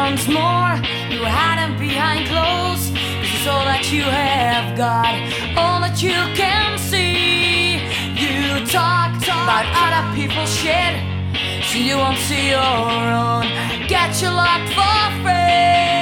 once more. You hiding behind clothes. This is all that you have got, all that you can see. You talk about other people's shit, so you won't see your own. Get you locked for free.